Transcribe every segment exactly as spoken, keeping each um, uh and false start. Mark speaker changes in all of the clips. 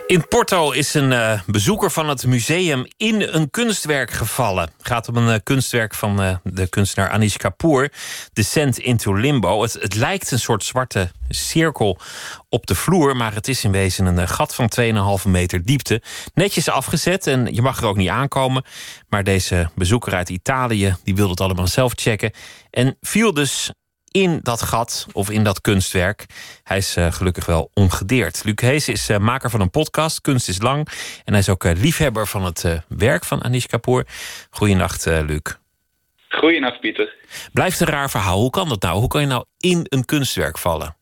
Speaker 1: In Porto is een uh, bezoeker van het museum in een kunstwerk gevallen. Het gaat om een uh, kunstwerk van uh, de kunstenaar Anish Kapoor, Descent into Limbo. Het, het lijkt een soort zwarte cirkel op de vloer, maar het is in wezen een uh, gat van twee komma vijf meter diepte. Netjes afgezet en je mag er ook niet aankomen. Maar deze bezoeker uit Italië die wilde het allemaal zelf checken en viel dus in dat gat, of in dat kunstwerk. Hij is uh, gelukkig wel ongedeerd. Luc Hees is uh, maker van een podcast, Kunst is Lang. En hij is ook uh, liefhebber van het uh, werk van Anish Kapoor. Goeienacht, uh, Luc.
Speaker 2: Goeienacht, Pieter.
Speaker 1: Blijft een raar verhaal. Hoe kan dat nou? Hoe kan je nou in een kunstwerk vallen?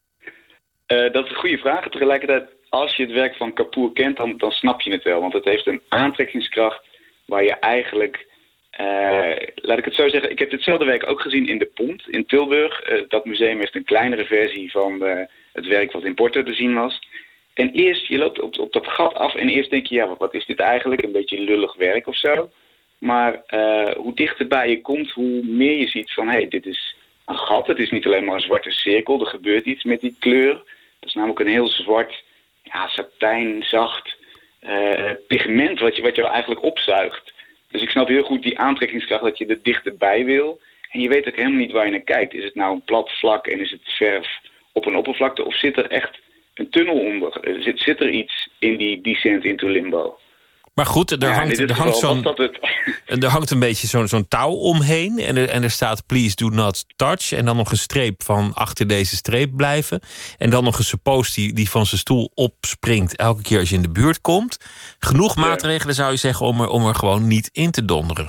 Speaker 2: Uh, dat is een goede vraag. Tegelijkertijd, als je het werk van Kapoor kent, dan, dan snap je het wel. Want het heeft een aantrekkingskracht waar je eigenlijk... Uh, laat ik het zo zeggen, ik heb ditzelfde werk ook gezien in de Pont in Tilburg. Uh, dat museum heeft een kleinere versie van uh, het werk wat in Porto te zien was. En eerst, je loopt op, op dat gat af en eerst denk je, ja, wat is dit eigenlijk? Een beetje lullig werk of zo. Maar uh, hoe dichterbij je komt, hoe meer je ziet van, hé, hey, dit is een gat. Het is niet alleen maar een zwarte cirkel, er gebeurt iets met die kleur. Dat is namelijk een heel zwart, ja, satijn, zacht uh, pigment wat je, wat je eigenlijk opzuigt. Dus ik snap heel goed die aantrekkingskracht dat je er dichterbij wil. En je weet ook helemaal niet waar je naar kijkt. Is het nou een plat vlak en is het verf op een oppervlakte? Of zit er echt een tunnel onder? Zit, zit er iets in die Descent into Limbo?
Speaker 1: Maar goed, er,
Speaker 2: ja,
Speaker 1: hangt, er, hangt, zo'n,
Speaker 2: het...
Speaker 1: er hangt een beetje zo'n, zo'n touw omheen. En er, en er staat please do not touch. En dan nog een streep van achter deze streep blijven. En dan nog een suppost die, die van zijn stoel opspringt elke keer als je in de buurt komt. Genoeg maatregelen zou je zeggen om er, om er gewoon niet in te donderen.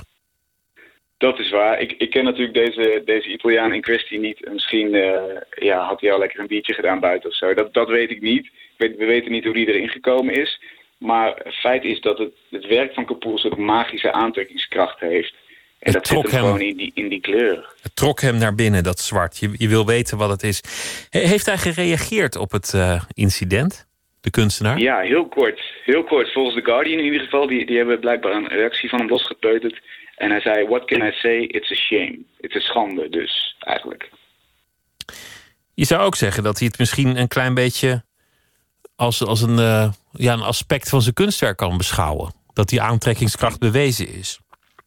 Speaker 2: Dat is waar. Ik, ik ken natuurlijk deze, deze Italiaan in kwestie niet. Misschien uh, ja, had hij al lekker een biertje gedaan buiten of zo. Dat, dat weet ik niet. Ik weet, we weten niet hoe die erin gekomen is. Maar het feit is dat het, het werk van Kapoor zo'n magische aantrekkingskracht heeft. En
Speaker 1: Het
Speaker 2: dat zit
Speaker 1: trok
Speaker 2: hem
Speaker 1: hem-
Speaker 2: gewoon in die, in die kleur.
Speaker 1: Het trok hem naar binnen, dat zwart. Je, je wil weten wat het is. He- heeft hij gereageerd op het uh, incident, de kunstenaar?
Speaker 2: Ja, heel kort. Heel kort. Volgens The Guardian in ieder geval. Die, die hebben blijkbaar een reactie van hem losgepeuterd. En hij zei, what can I say? It's a shame. It's a schande dus, eigenlijk.
Speaker 1: Je zou ook zeggen dat hij het misschien een klein beetje als, als een, uh, ja, een aspect van zijn kunstwerk kan beschouwen. Dat die aantrekkingskracht bewezen is.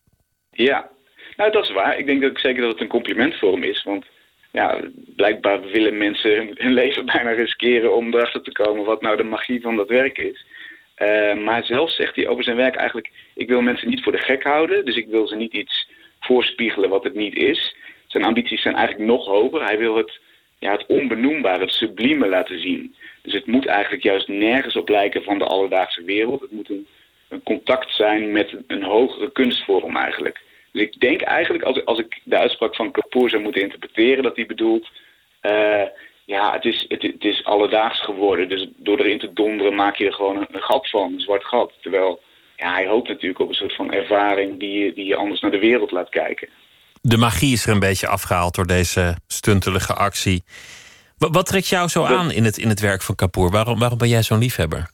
Speaker 2: Ja, nou dat is waar. Ik denk dat ik zeker dat het een compliment voor hem is. Want ja, blijkbaar willen mensen hun, hun leven bijna riskeren om erachter te komen wat nou de magie van dat werk is. Uh, maar zelf zegt hij over zijn werk eigenlijk, ik wil mensen niet voor de gek houden. Dus ik wil ze niet iets voorspiegelen wat het niet is. Zijn ambities zijn eigenlijk nog hoger. Hij wil het, ja, het onbenoembare, het sublieme laten zien. Dus het moet eigenlijk juist nergens op lijken van de alledaagse wereld. Het moet een, een contact zijn met een, een hogere kunstvorm eigenlijk. Dus ik denk eigenlijk, als, als ik de uitspraak van Kapoor zou moeten interpreteren, dat hij bedoelt, uh, ja, het is, het, het is alledaags geworden. Dus door erin te donderen maak je er gewoon een, een gat van, een zwart gat. Terwijl, ja, hij hoopt natuurlijk op een soort van ervaring die je, die je anders naar de wereld laat kijken.
Speaker 1: De magie is er een beetje afgehaald door deze stuntelige actie. Wat, wat trekt jou zo aan in het, in het werk van Kapoor? Waarom, waarom ben jij zo'n liefhebber?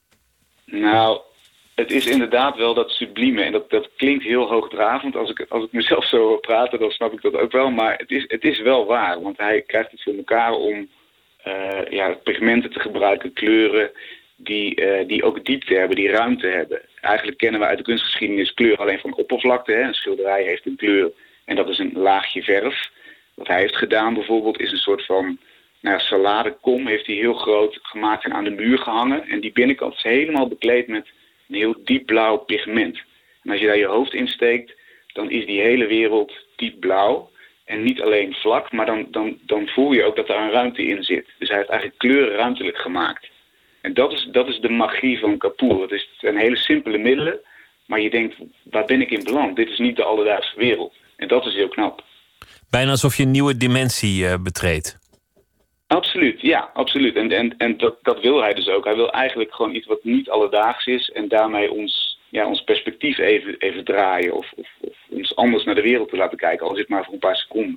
Speaker 2: Nou, het is inderdaad wel dat sublieme. En dat, dat klinkt heel hoogdravend. Als ik, als ik mezelf zo hoor praten, dan snap ik dat ook wel. Maar het is, het is wel waar. Want hij krijgt het voor elkaar om uh, ja, pigmenten te gebruiken, kleuren die, uh, die ook diepte hebben, die ruimte hebben. Eigenlijk kennen we uit de kunstgeschiedenis kleur alleen van oppervlakte. Hè. Een schilderij heeft een kleur en dat is een laagje verf. Wat hij heeft gedaan bijvoorbeeld is een soort van nou, saladekom. Heeft hij heel groot gemaakt en aan de muur gehangen. En die binnenkant is helemaal bekleed met een heel diep blauw pigment. En als je daar je hoofd in steekt, dan is die hele wereld diep blauw. En niet alleen vlak, maar dan, dan, dan voel je ook dat er een ruimte in zit. Dus hij heeft eigenlijk kleuren ruimtelijk gemaakt. En dat is, dat is de magie van Kapoor. Het is- het zijn hele simpele middelen, maar je denkt, waar ben ik in beland? Dit is niet de alledaagse wereld. En dat is heel knap.
Speaker 1: Bijna alsof je een nieuwe dimensie uh, betreedt.
Speaker 2: Absoluut, ja, absoluut. En, en, en dat, dat wil hij dus ook. Hij wil eigenlijk gewoon iets wat niet alledaags is en daarmee ons, ja, ons perspectief even, even draaien of, of, of ons anders naar de wereld te laten kijken, al is het maar voor een paar seconden.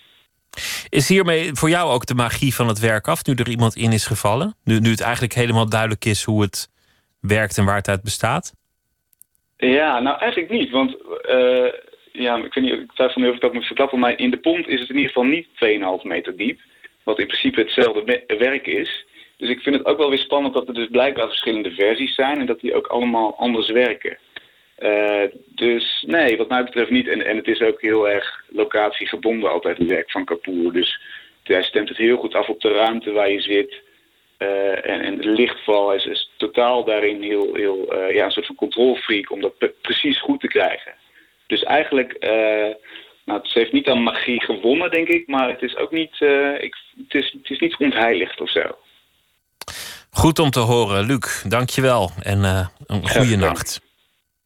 Speaker 1: Is hiermee voor jou ook de magie van het werk af, nu er iemand in is gevallen? Nu, nu het eigenlijk helemaal duidelijk is hoe het werkt en waar het uit bestaat?
Speaker 2: Ja, nou eigenlijk niet, want uh, ja, ik weet niet, ik twijfel nu of ik dat moet verklappen, maar in de Pont is het in ieder geval niet twee komma vijf meter diep, wat in principe hetzelfde me- werk is. Dus ik vind het ook wel weer spannend dat er dus blijkbaar verschillende versies zijn en dat die ook allemaal anders werken. Uh, dus nee, wat mij betreft niet. En, en het is ook heel erg locatiegebonden altijd het werk van Kapoor. Dus hij stemt het heel goed af op de ruimte waar je zit. Uh, en, en de lichtval is, is totaal daarin heel, heel uh, ja, een soort van controlfreak om dat pre- precies goed te krijgen. Dus eigenlijk, uh, nou, het heeft niet aan magie gewonnen, denk ik, maar het is ook niet, uh, ik, het is, het is niet ontheiligd of zo.
Speaker 1: Goed om te horen, Luc. Dank je wel en uh, een goede nacht.